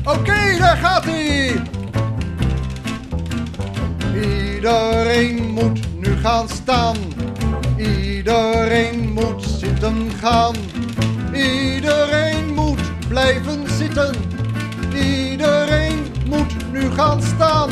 Oké, daar gaat hij. Iedereen moet nu gaan staan. Iedereen moet zitten gaan. Iedereen moet blijven zitten. Iedereen moet nu gaan staan.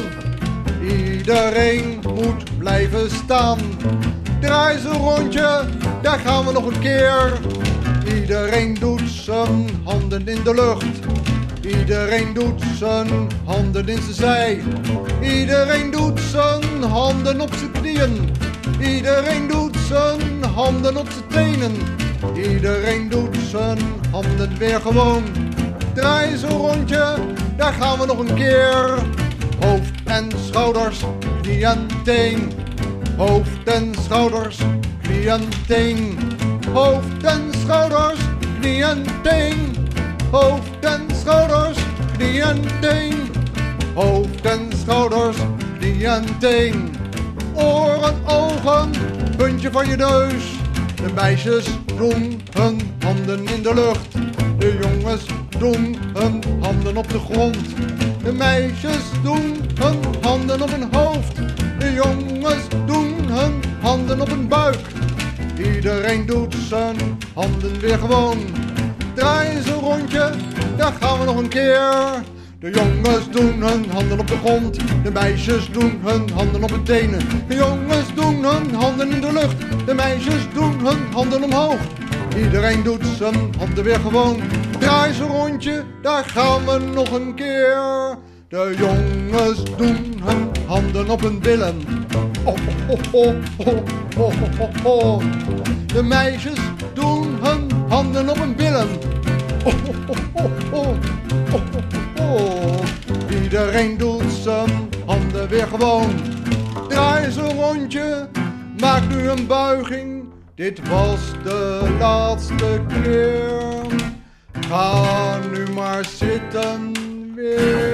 Iedereen moet blijven staan. Draai ze een rondje, daar gaan we nog een keer. Iedereen doet zijn handen in de lucht. Iedereen doet zijn handen in zijn zij. Iedereen doet zijn handen op zijn knieën. Iedereen doet zijn handen op zijn tenen. Iedereen doet zijn handen weer gewoon. Draai zo'n rondje, daar gaan we nog een keer. Hoofd en schouders, knie en teen. Hoofd en schouders, knie en teen. Hoofd en schouders, knie en teen. Hoofd en schouders, knie en teen. Hoofd en schouders, knie en teen. Oren, ogen, puntje van je neus. De meisjes doen hun handen in de lucht. De jongens doen hun handen op de grond. De meisjes doen hun handen op hun hoofd. De jongens doen hun handen op hun buik. Iedereen doet zijn handen weer gewoon. Draai eens een rondje, daar gaan we nog een keer. De jongens doen hun handen op de grond. De meisjes doen hun handen op hun tenen. De jongens doen hun handen in de lucht. De meisjes doen hun handen omhoog. Iedereen doet zijn handen weer gewoon. Draai eens een rondje, daar gaan we nog een keer. De jongens doen hun handen op hun billen. Oh, oh, oh, oh, oh, oh, oh. De meisjes doen hun handen op hun billen. Oh, oh, oh, oh, oh, oh, oh. Iedereen doet zijn handen weer gewoon. Draai eens een rondje, maak nu een buiging. Dit was de laatste keer. Ga nu maar zitten weer.